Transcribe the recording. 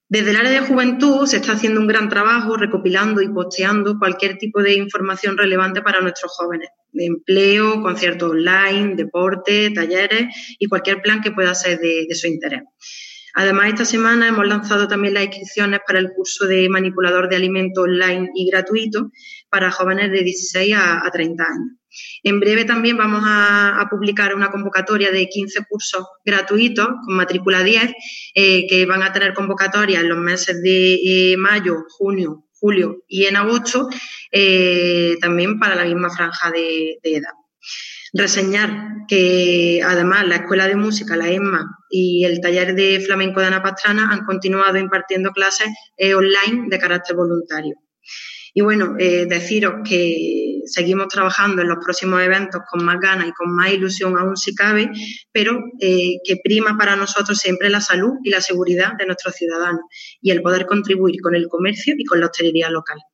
Desde el área de juventud se está haciendo un gran trabajo recopilando y posteando cualquier tipo de información relevante para nuestros jóvenes, de empleo, conciertos online, deporte, talleres y cualquier plan que pueda ser de su interés. Además, esta semana hemos lanzado también las inscripciones para el curso de manipulador de alimentos online y gratuito para jóvenes de 16 a 30 años. En breve también vamos a publicar una convocatoria de 15 cursos gratuitos con matrícula 10 que van a tener convocatoria en los meses de mayo, junio, julio y en agosto también para la misma franja de edad. Reseñar que además la Escuela de Música, la ESMA y el taller de flamenco de Ana Pastrana han continuado impartiendo clases online de carácter voluntario. Y bueno, deciros que seguimos trabajando en los próximos eventos con más ganas y con más ilusión aún si cabe, pero que prima para nosotros siempre la salud y la seguridad de nuestros ciudadanos y el poder contribuir con el comercio y con la hostelería local.